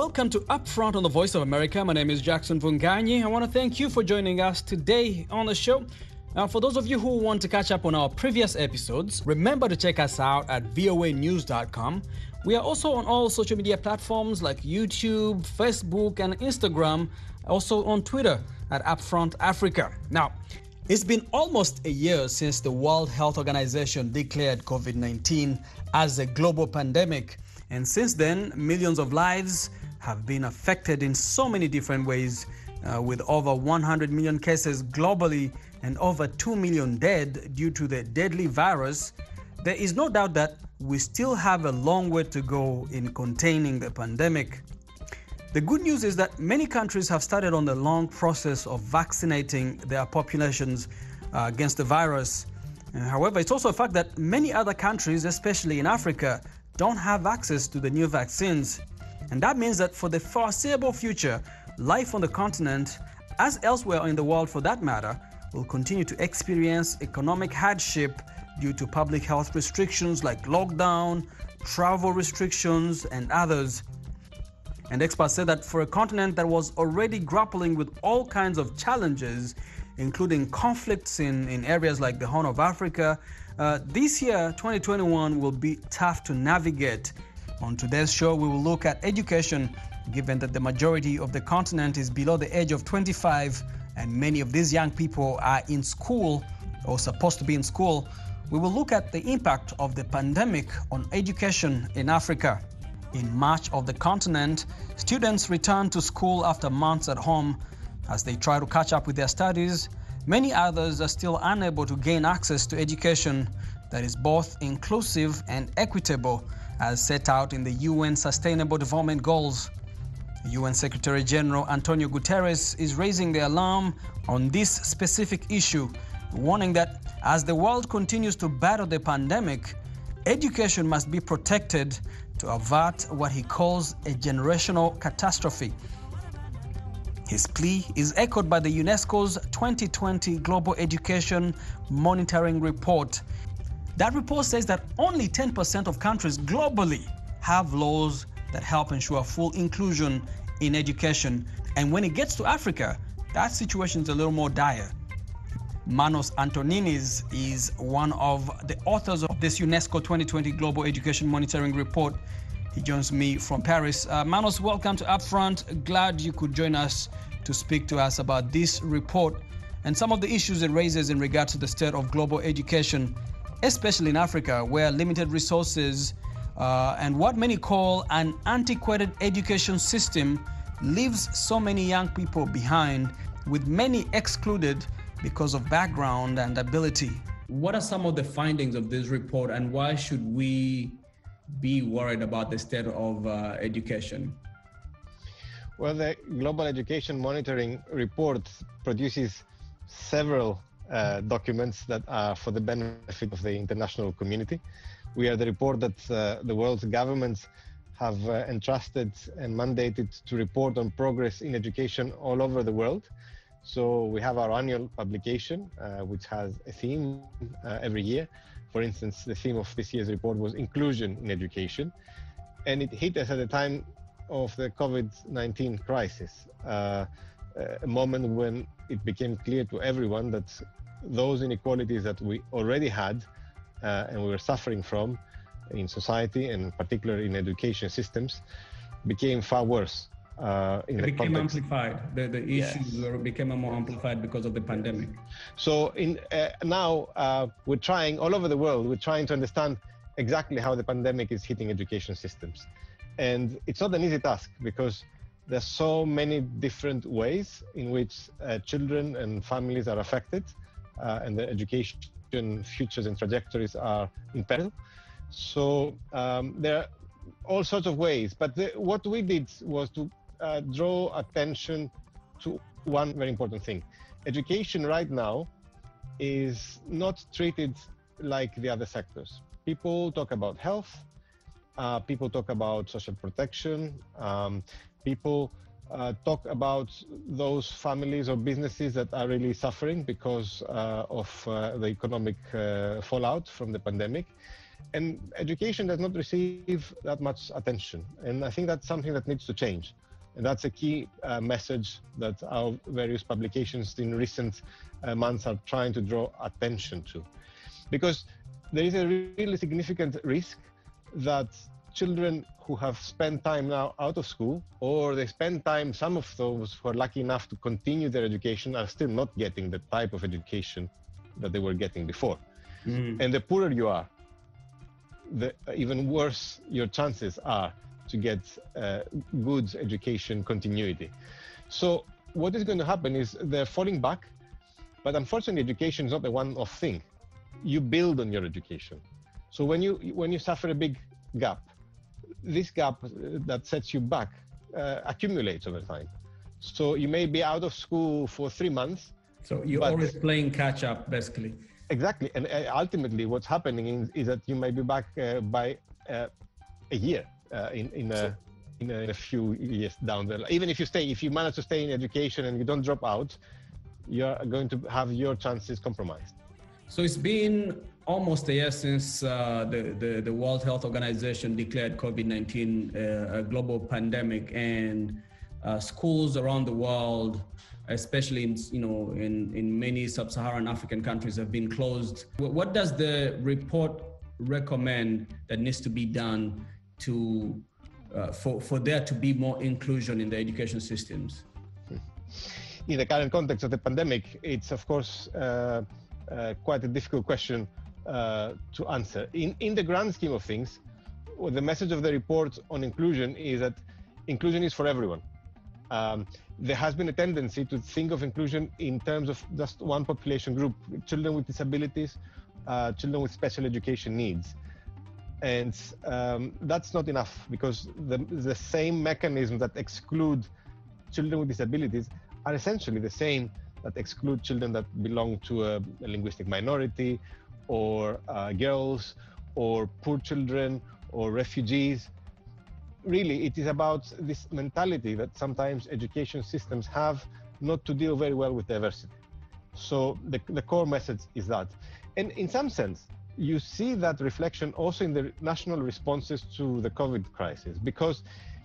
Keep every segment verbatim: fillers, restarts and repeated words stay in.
Welcome to Upfront on the Voice of America. My name is Jackson Vunganyi. I want to thank you for joining us today on the show. Now, for those of you who want to catch up on our previous episodes, remember to check us out at V O A news dot com. We are also on all social media platforms like YouTube, Facebook, and Instagram, also on Twitter at Upfront Africa. Now, it's been almost a year since the World Health Organization declared COVID nineteen as a global pandemic. And since then, millions of lives have been affected in so many different ways, uh, with over one hundred million cases globally and over two million dead due to the deadly virus. There is no doubt that we still have a long way to go in containing the pandemic. The good news is that many countries have started on the long process of vaccinating their populations uh, against the virus. Uh, however, it's also a fact that many other countries, especially in Africa, don't have access to the new vaccines. And that means that for the foreseeable future, life on the continent, as elsewhere in the world for that matter, will continue to experience economic hardship due to public health restrictions like lockdown, travel restrictions, and others. And experts say that for a continent that was already grappling with all kinds of challenges, including conflicts in, in areas like the Horn of Africa, uh, this year, twenty twenty-one, will be tough to navigate. On today's show, we will look at education, given that the majority of the continent is below the age of twenty-five, and many of these young people are in school or supposed to be in school. We will look at the impact of the pandemic on education in Africa. In much of the continent, students return to school after months at home as they try to catch up with their studies. Many others are still unable to gain access to education that is both inclusive and equitable, as set out in the U N Sustainable Development Goals. U N Secretary General Antonio Guterres is raising the alarm on this specific issue, warning that as the world continues to battle the pandemic, education must be protected to avert what he calls a generational catastrophe. His plea is echoed by the UNESCO's twenty twenty Global Education Monitoring Report. That report says that only ten percent of countries globally have laws that help ensure full inclusion in education. And when it gets to Africa, that situation is a little more dire. Manos Antoninis is one of the authors of this UNESCO twenty twenty Global Education Monitoring Report. He joins me from Paris. Uh, Manos, welcome to Upfront. Glad you could join us to speak to us about this report and some of the issues it raises in regard to the state of global education, especially in Africa, where limited resources uh, and what many call an antiquated education system leaves so many young people behind, with many excluded because of background and ability. What are some of the findings of this report, and why should we be worried about the state of uh, education? Well, the Global Education Monitoring Report produces several uh, documents that are for the benefit of the international community. We are the report that uh, the world's governments have uh, entrusted and mandated to report on progress in education all over the world. So we have our annual publication, uh, which has a theme uh, every year. For instance, the theme of this year's report was inclusion in education. And it hit us at the time of the COVID nineteen crisis, uh, a moment when it became clear to everyone that those inequalities that we already had uh, and we were suffering from in society, and particularly in education systems, became far worse. Uh, in it the became context. amplified. The, the issues Yes. were, became more amplified because of the pandemic. So in uh, now uh, we're trying all over the world, we're trying to understand exactly how the pandemic is hitting education systems. And it's not an easy task because there's so many different ways in which uh, children and families are affected uh, and their education futures and trajectories are in peril. So um, there are all sorts of ways, but the, what we did was to uh, draw attention to one very important thing. Education right now is not treated like the other sectors. People talk about health, uh, people talk about social protection, um, people uh, talk about those families or businesses that are really suffering because uh, of uh, the economic uh, fallout from the pandemic. And education does not receive that much attention. And I think that's something that needs to change. And that's a key uh, message that our various publications in recent uh, months are trying to draw attention to. Because there is a really significant risk that children who have spent time now out of school, or they spend time, some of those who are lucky enough to continue their education are still not getting the type of education that they were getting before. Mm. And the poorer you are, the even worse your chances are to get uh, good education continuity. So what is going to happen is they're falling back, but unfortunately education is not a one-off thing. You build on your education. So when you when you suffer a big gap, this gap that sets you back uh, accumulates over time. So you may be out of school for three months. So you're always playing catch up, basically. Exactly, and uh, ultimately what's happening is, is that you may be back uh, by uh, a year uh, in, in, a, so, in a few years down the line. Even if you stay, if you manage to stay in education and you don't drop out, you're going to have your chances compromised. So it's been almost a year since uh, the, the, the World Health Organization declared COVID nineteen uh, a global pandemic, and uh, schools around the world, especially in, you know, in, in many sub-Saharan African countries, have been closed. What does the report recommend that needs to be done to, uh, for, for there to be more inclusion in the education systems? In the current context of the pandemic, it's of course uh, uh, quite a difficult question uh, to answer. In, in the grand scheme of things, well, the message of the report on inclusion is that inclusion is for everyone. Um, there has been a tendency to think of inclusion in terms of just one population group, children with disabilities, uh, children with special education needs. And um, that's not enough, because the, the same mechanisms that exclude children with disabilities are essentially the same that exclude children that belong to a, a linguistic minority, or uh, girls, or poor children, or refugees. Really, it is about this mentality that sometimes education systems have not to deal very well with diversity. So the, the core message is that. And in some sense, you see that reflection also in the national responses to the COVID crisis, because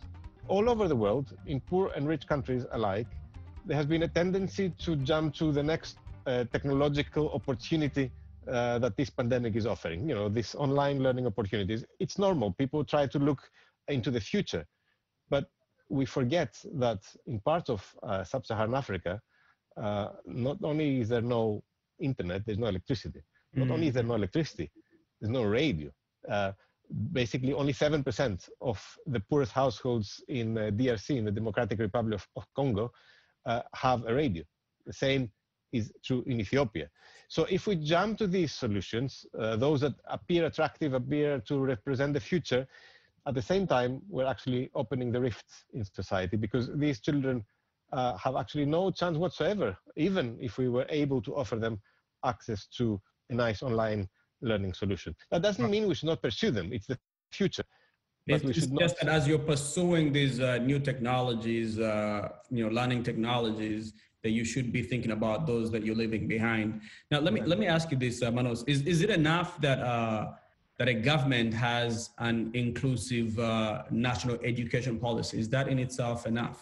all over the world, in poor and rich countries alike, there has been a tendency to jump to the next uh, technological opportunity uh, that this pandemic is offering. You know, this online learning opportunities. It's normal. People try to look into the future, but we forget that in parts of uh, sub-Saharan Africa, uh, not only is there no internet, there's no electricity. Not mm-hmm. only is there no electricity, there's no radio. Uh, basically, only seven percent of the poorest households in uh, D R C, in the Democratic Republic of, of Congo, uh, have a radio. The same is true in Ethiopia. So if we jump to these solutions, uh, those that appear attractive, appear to represent the future, at the same time, we're actually opening the rifts in society, because these children uh, have actually no chance whatsoever, even if we were able to offer them access to a nice online learning solution. That doesn't mean we should not pursue them. It's the future. But we should just not... as you're pursuing these uh, new technologies, uh, you know, learning technologies, that you should be thinking about those that you're leaving behind. Now, let me let me ask you this, uh, Manos. Is is it enough that uh, that a government has an inclusive uh, national education policy? Is that in itself enough?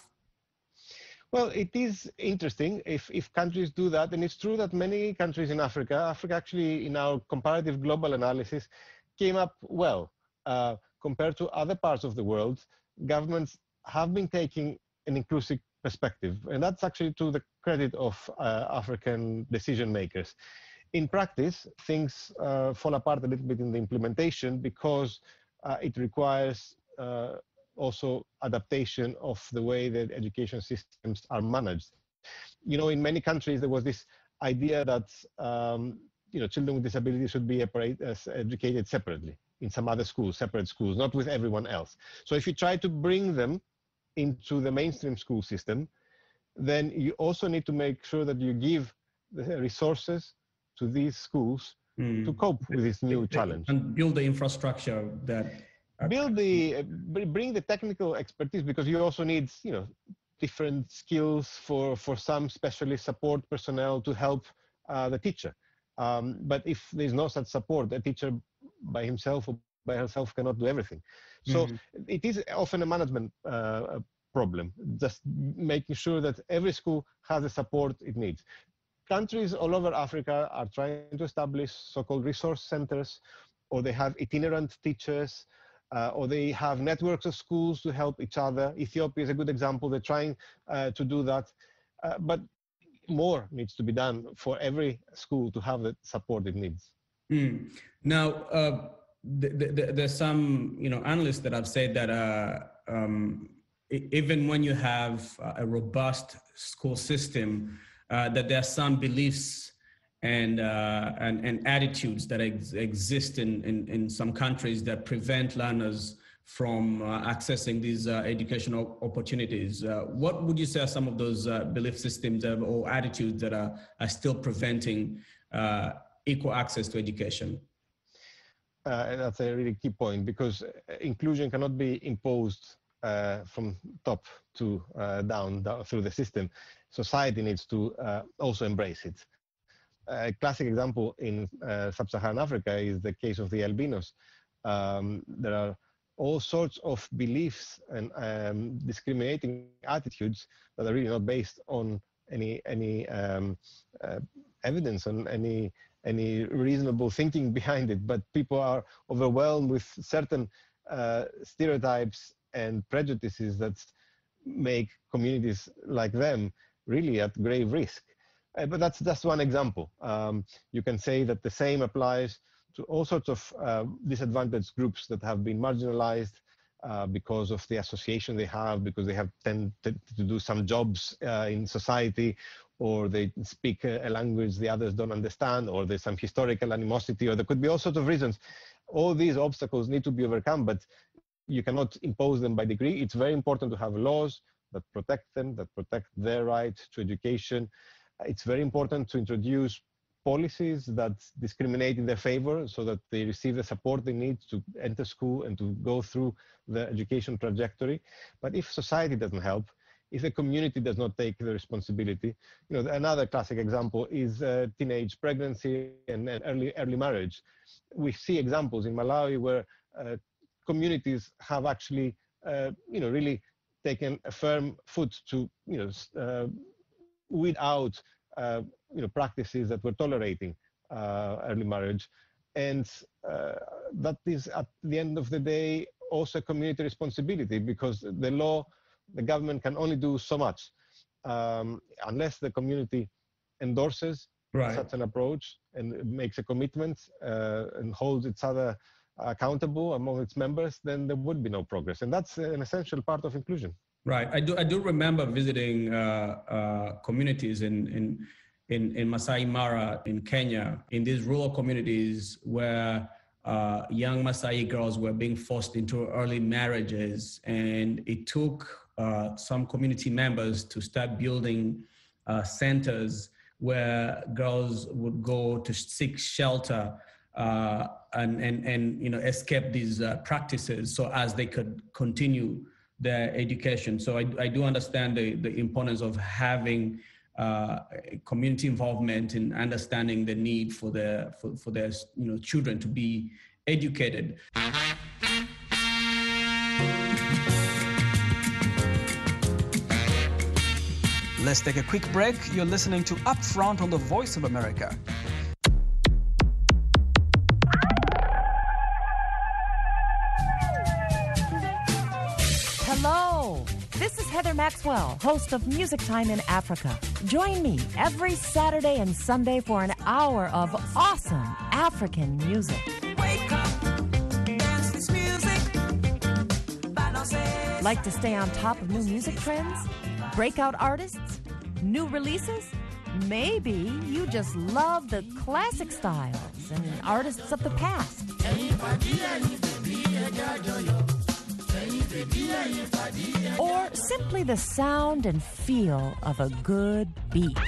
Well, it is interesting if, if countries do that, and it's true that many countries in Africa, Africa actually in our comparative global analysis came up well. Uh, compared to other parts of the world, governments have been taking an inclusive perspective, and that's actually to the credit of uh, African decision makers. In practice, things uh, fall apart a little bit in the implementation, because uh, it requires uh, also adaptation of the way that education systems are managed. You know, in many countries, there was this idea that, um, you know, children with disabilities should be educated separately in some other schools, separate schools, not with everyone else. So if you try to bring them into the mainstream school system, then you also need to make sure that you give the resources to these schools mm. to cope with this new challenge. And build the infrastructure that... Build the, bring the technical expertise, because you also need, you know, different skills for, for some specialist support personnel to help uh, the teacher. Um, but if there's no such support, the teacher by himself or by herself cannot do everything. So mm-hmm. it is often a management uh, problem, just making sure that every school has the support it needs. Countries all over Africa are trying to establish so-called resource centers, or they have itinerant teachers, uh, or they have networks of schools to help each other. Ethiopia is a good example. They're trying uh, to do that. Uh, but more needs to be done for every school to have the support it needs. Mm. Now, uh, th- th- th- there's some, you know, analysts that have said that uh, um, even when you have a robust school system, uh, that there are some beliefs and uh, and, and attitudes that ex- exist in, in, in some countries that prevent learners from uh, accessing these uh, educational opportunities. Uh, what would you say are some of those uh, belief systems or attitudes that are, are still preventing uh, equal access to education? Uh, that's a really key point, because inclusion cannot be imposed uh, from top to uh, down, down through the system. Society needs to uh, also embrace it. A classic example in uh, sub-Saharan Africa is the case of the albinos. Um, there are all sorts of beliefs and um, discriminating attitudes that are really not based on any any um, uh, evidence, on any any reasonable thinking behind it. But people are overwhelmed with certain uh, stereotypes and prejudices that make communities like them really at grave risk. Uh, but that's just one example. Um, you can say that the same applies to all sorts of uh, disadvantaged groups that have been marginalized uh, because of the association they have, because they have tended to do some jobs uh, in society, or they speak a language the others don't understand, or there's some historical animosity, or there could be all sorts of reasons. All these obstacles need to be overcome, but you cannot impose them by decree. It's very important to have laws that protect them, that protect their right to education. It's very important to introduce policies that discriminate in their favor so that they receive the support they need to enter school and to go through the education trajectory. But if society doesn't help, if the community does not take the responsibility, you know, another classic example is uh, teenage pregnancy and, and early early marriage. We see examples in Malawi where uh, communities have actually, uh, you know, really taken a firm foot to, you know, uh, weed out uh, you know, practices that were tolerating uh, early marriage. And uh, that is, at the end of the day, also a community responsibility, because the law, the government can only do so much. Um, unless the community endorses right. such an approach and makes a commitment uh, and holds each other accountable among its members, then there would be no progress. And that's an essential part of inclusion. Right. I do. I do remember visiting uh, uh, communities in in in, in Masai Mara in Kenya, in these rural communities where uh, young Masai girls were being forced into early marriages, and it took uh, some community members to start building uh, centers where girls would go to seek shelter uh, and and and you know escape these uh, practices, so as they could continue their education. So I, I do understand the, the importance of having uh, community involvement in understanding the need for their for, for their you know children to be educated. Let's take a quick break. You're listening to Upfront on the Voice of America. Hello, this is Heather Maxwell, host of Music Time in Africa. Join me every Saturday and Sunday for an hour of awesome African music. Wake up, dance this music. Like to stay on top of new music trends? Breakout artists? New releases? Maybe you just love the classic styles and artists of the past. Or simply the sound and feel of a good beat.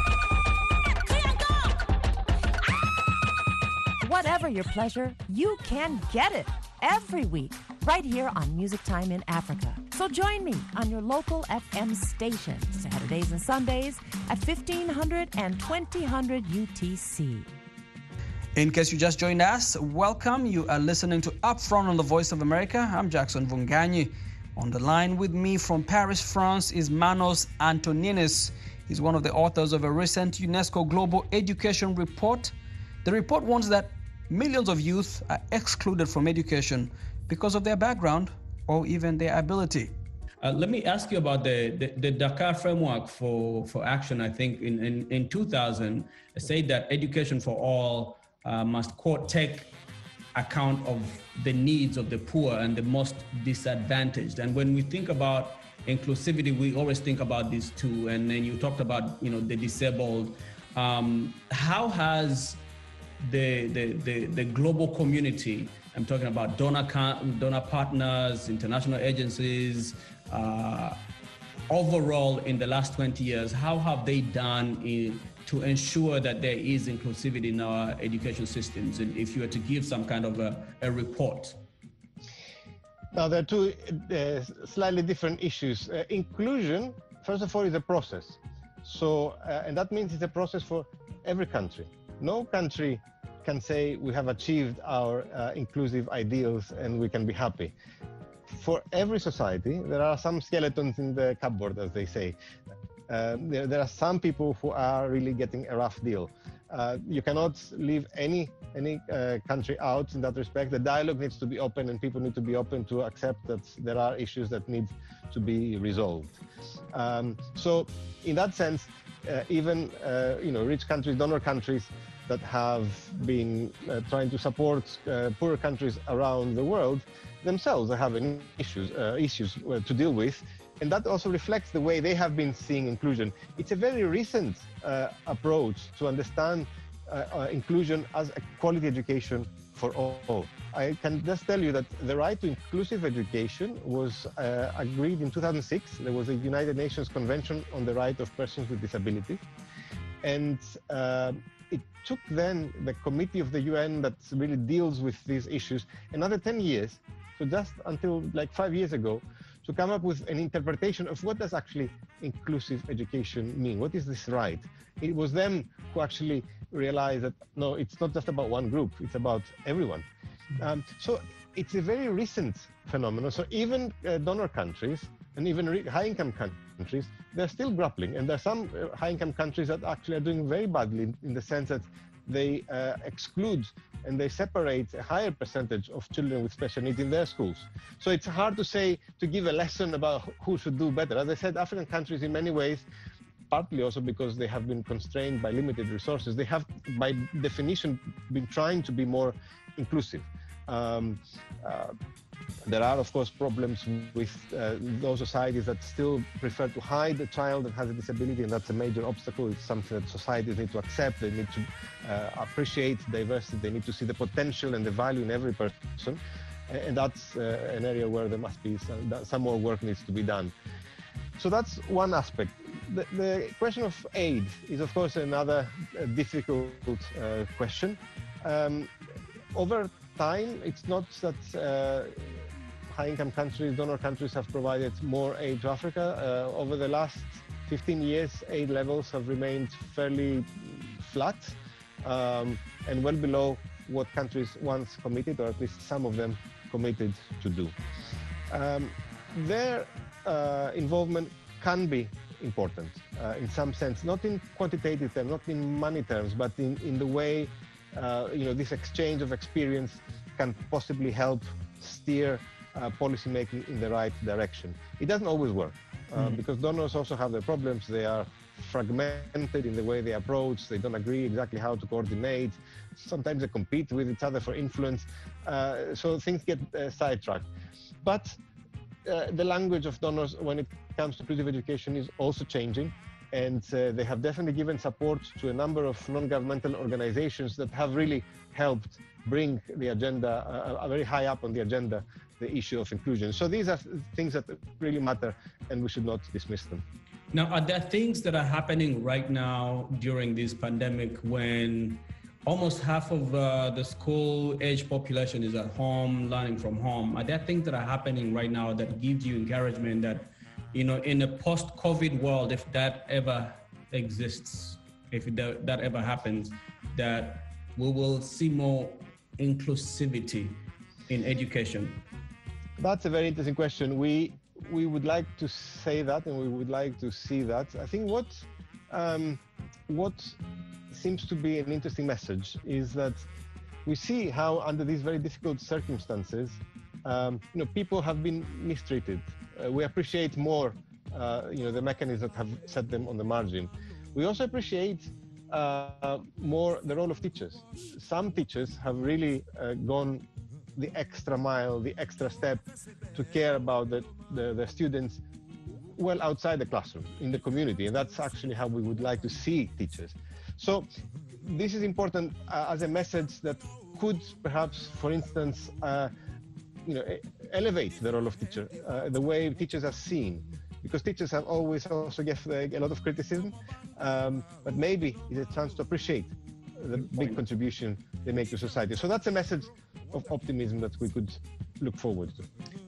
Whatever your pleasure, you can get it every week right here on Music Time in Africa. So join me on your local F M station, Saturdays and Sundays at fifteen hundred and twenty hundred U T C. In case you just joined us, welcome. You are listening to Upfront on the Voice of America. I'm Jackson Vunganyi. On the line with me from Paris, France is Manos Antoninis. He's one of the authors of a recent UNESCO Global Education Report. The report warns that millions of youth are excluded from education because of their background or even their ability. Uh, let me ask you about the, the, the Dakar Framework for, for Action. I think in, in, in two thousand, said that education for all uh, must, quote, take account of the needs of the poor and the most disadvantaged. And when we think about inclusivity, we always think about these two. And then you talked about, you know, the disabled. Um, how has the, the, the, the global community, I'm talking about donor, donor partners, international agencies, uh, overall in the last twenty years, how have they done in, to ensure that there is inclusivity in our education systems? And if you were to give some kind of a, a report. Now, there are two uh, slightly different issues. Uh, inclusion, first of all, is a process. So, uh, and that means it's a process for every country. No country can say we have achieved our uh, inclusive ideals and we can be happy. For every society, there are some skeletons in the cupboard, as they say. Uh, there, there are some people who are really getting a rough deal. Uh, you cannot leave any any uh, country out in that respect. The dialogue needs to be open, and people need to be open to accept that there are issues that need to be resolved. Um, so, in that sense, uh, even uh, you know, rich countries, donor countries that have been uh, trying to support uh, poorer countries around the world, themselves are having issues uh, issues uh, to deal with. And that also reflects the way they have been seeing inclusion. It's a very recent uh, approach to understand uh, uh, inclusion as a quality education for all. I can just tell you that the right to inclusive education was uh, agreed in two thousand six. There was a United Nations Convention on the Right of Persons with Disabilities. And uh, it took then the committee of the U N that really deals with these issues another ten years, so just until like five years ago, to come up with an interpretation of what does actually inclusive education mean. What is this right? It was them who actually realized that, no, it's not just about one group, it's about everyone. Um, so it's a very recent phenomenon. So even uh, donor countries and even high-income countries, they're still grappling. And there are some uh, high-income countries that actually are doing very badly in, in the sense that they uh, exclude and they separate a higher percentage of children with special needs in their schools. So it's hard to say, to give a lesson about who should do better. As I said, African countries in many ways, partly also because they have been constrained by limited resources, they have by definition been trying to be more inclusive. Um, uh, There are, of course, problems with uh, those societies that still prefer to hide a child that has a disability, and that's a major obstacle. It's something that societies need to accept. They need to uh, appreciate diversity. They need to see the potential and the value in every person. And that's uh, an area where there must be some, some more work needs to be done. So that's one aspect. The, the question of aid is, of course, another uh, difficult uh, question. Um, over time, it's not that uh, high-income countries, donor countries have provided more aid to Africa. Uh, over the last fifteen years, aid levels have remained fairly flat um, and well below what countries once committed, or at least some of them committed to do. Um, their uh, involvement can be important uh, in some sense, not in quantitative terms, not in money terms, but in, in the way uh, you know, this exchange of experience can possibly help steer uh, policy making in the right direction. It doesn't always work uh, mm. because donors also have their problems. They are fragmented in the way they approach. They don't agree exactly how to coordinate. Sometimes they compete with each other for influence. Uh, so things get uh, sidetracked. But uh, the language of donors when it comes to inclusive education is also changing. And uh, they have definitely given support to a number of non-governmental organizations that have really helped bring the agenda uh, very high up on the agenda, the issue of inclusion. So these are things that really matter, and we should not dismiss them. Now, are there things that are happening right now during this pandemic when almost half of uh, the school-age population is at home, learning from home? Are there things that are happening right now that gives you encouragement that, you know, in a post-COVID world, if that ever exists, if that, that ever happens, that we will see more inclusivity in education? That's a very interesting question. We we would like to say that, and we would like to see that. I think what um, what seems to be an interesting message is that we see how under these very difficult circumstances, um, you know, people have been mistreated. Uh, we appreciate more, uh, you know, the mechanisms that have set them on the margin. We also appreciate uh, more the role of teachers. Some teachers have really uh, gone the extra mile, the extra step to care about the, the, the students well outside the classroom, in the community. And that's actually how we would like to see teachers. So this is important uh, as a message that could perhaps, for instance, uh, you know, elevate the role of teacher, uh, the way teachers are seen. Because teachers have always also get a lot of criticism, um, but maybe it's a chance to appreciate the big contribution they make to society. So that's a message of optimism that we could look forward to.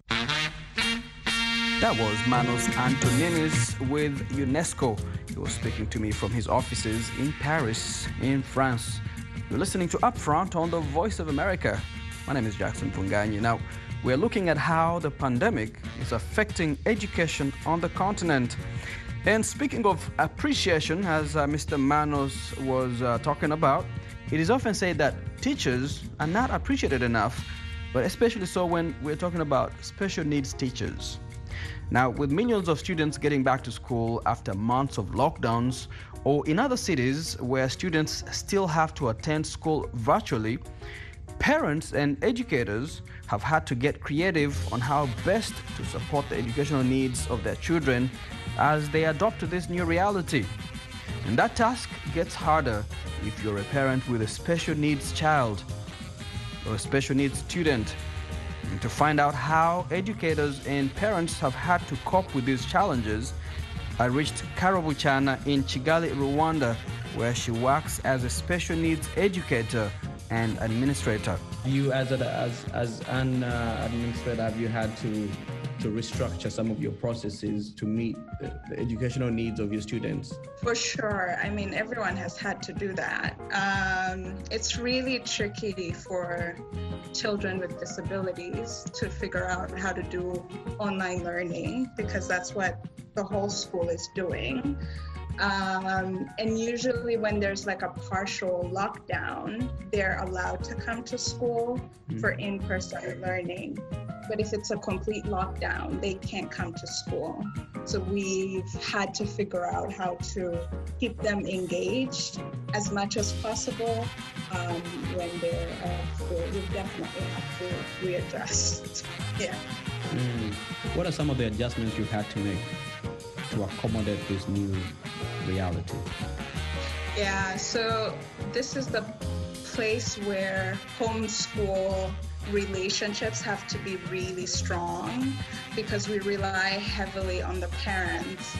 That was Manos Antoninis with UNESCO. He was speaking to me from his offices in Paris, in France. You're listening to Upfront on the Voice of America. My name is Jackson Funganyi. Now, we're looking at how the pandemic is affecting education on the continent. And speaking of appreciation, as uh, Mister Manos was uh, talking about, it is often said that teachers are not appreciated enough, but especially so when we're talking about special needs teachers. Now, with millions of students getting back to school after months of lockdowns, or in other cities where students still have to attend school virtually, parents and educators have had to get creative on how best to support the educational needs of their children as they adopt to this new reality. And that task gets harder if you're a parent with a special needs child or a special needs student. And to find out how educators and parents have had to cope with these challenges, I reached Carol Buchana in Kigali, Rwanda, where she works as a special needs educator and administrator. You, as a, as as an uh, administrator, have you had to to restructure some of your processes to meet the, the educational needs of your students? For sure. I mean, everyone has had to do that. Um, it's really tricky for children with disabilities to figure out how to do online learning, because that's what the whole school is doing. Um, and usually when there's like a partial lockdown, they're allowed to come to school mm-hmm. for in-person learning. But if it's a complete lockdown, they can't come to school. So we've had to figure out how to keep them engaged as much as possible um, when they're at school. We definitely have to readjust. Yeah. Mm. What are some of the adjustments you've had to make to accommodate this new reality? Yeah, so this is the place where homeschool relationships have to be really strong, because we rely heavily on the parents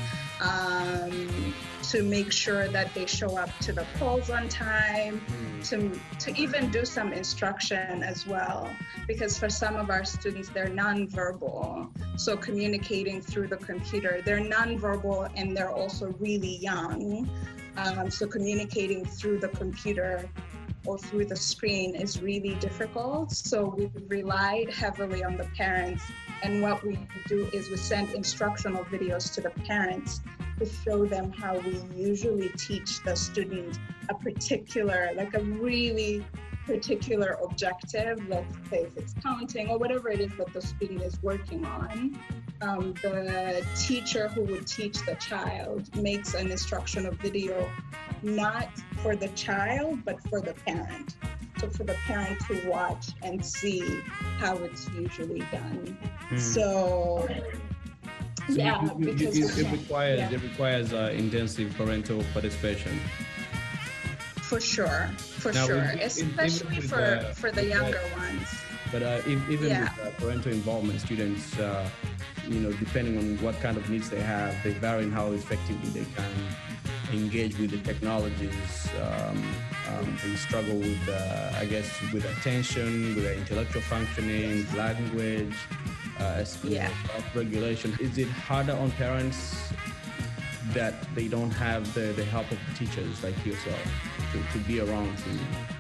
um, to make sure that they show up to the polls on time, to, to even do some instruction as well, because for some of our students, they're nonverbal. So communicating through the computer, they're nonverbal and they're also really young. Um, so communicating through the computer or through the screen is really difficult. So we've relied heavily on the parents. And what we do is we send instructional videos to the parents to show them how we usually teach the student a particular, like a really particular objective, let's say if it's counting or whatever it is that the student is working on. Um, the teacher who would teach the child makes an instructional video not for the child, but for the parent. So for the parent to watch and see how it's usually done. Mm. So, so yeah, you, you, because you, it, it requires yeah. it requires uh, intensive parental participation. For sure, for now, sure, with, especially with, for uh, for the younger uh, ones. But uh, if, even yeah. with uh, parental involvement, students, uh, you know, depending on what kind of needs they have, they vary in how effectively they can engage with the technologies. Um, um, they struggle with, uh, I guess, with attention, with their intellectual functioning, language, uh, yeah. regulation. Is it harder on parents that they don't have the, the help of teachers like yourself to, to be around to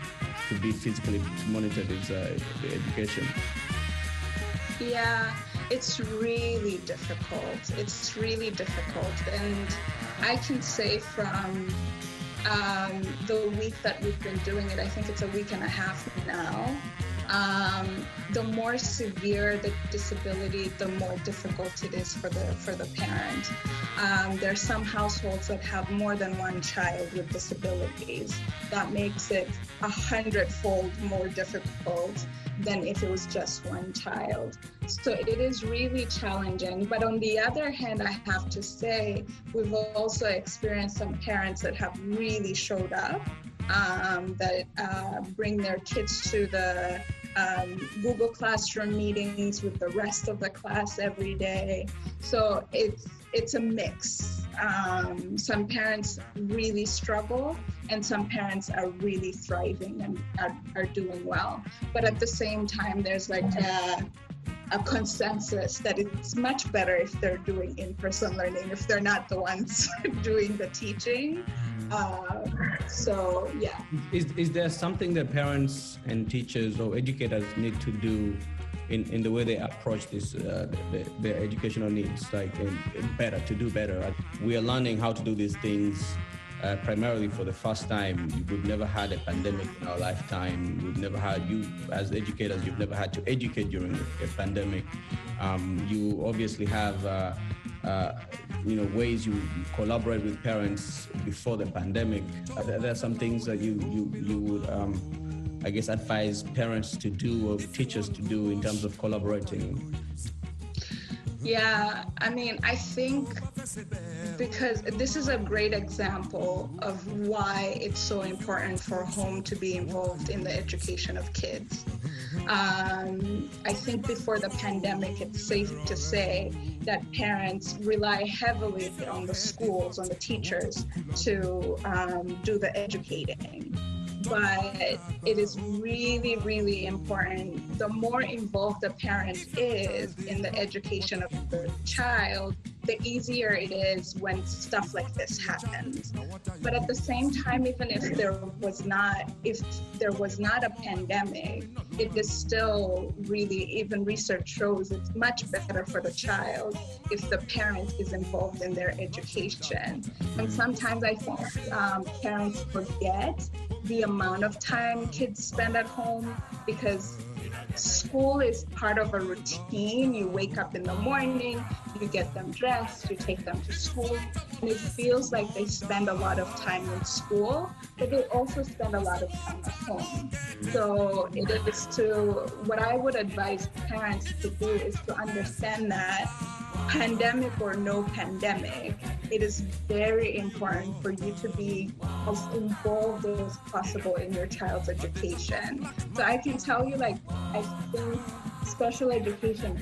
to be physically monitored is uh, the education? Yeah, it's really difficult. It's really difficult. And I can say from um, the week that we've been doing it, I think it's a week and a half now, um, the more severe the disability, the more difficult it is for the for the parent. Um, there are some households that have more than one child with disabilities. That makes it a hundredfold more difficult than if it was just one child. So it is really challenging. But on the other hand, I have to say, we've also experienced some parents that have really showed up, um, that uh, bring their kids to the um, Google Classroom meetings with the rest of the class every day. So it's, it's a mix. Um, some parents really struggle, and some parents are really thriving and are, are doing well. But at the same time, there's like a, a consensus that it's much better if they're doing in-person learning, if they're not the ones doing the teaching. Uh, so, yeah. Is, is there something that parents and teachers or educators need to do in, in the way they approach this, uh, the, their educational needs, like in, in better, to do better? We are learning how to do these things uh, primarily for the first time. We've never had a pandemic in our lifetime. We've never had, you as educators, you've never had to educate during a pandemic. Um, you obviously have uh, uh, you know, ways you collaborate with parents before the pandemic. Are there, there are some things that you, you, you would, um, I guess, advise parents to do or teachers to do in terms of collaborating? Yeah, I mean, I think because this is a great example of why it's so important for home to be involved in the education of kids. Um, I think before the pandemic, it's safe to say that parents rely heavily on the schools, on the teachers to um, do the educating. But it is really, really important. The more involved the parent is in the education of the child, the easier it is when stuff like this happens. But at the same time, even if there was not, if there was not a pandemic, it is still really, even research shows it's much better for the child if the parent is involved in their education. And sometimes I think um, parents forget the amount of time kids spend at home, because school is part of a routine. You wake up in the morning, you get them dressed, you take them to school, and it feels like they spend a lot of time in school, but they also spend a lot of time at home. So it is to, what I would advise parents to do is to understand that pandemic or no pandemic, it is very important for you to be as involved as possible in your child's education. So I can tell you, like, I think special education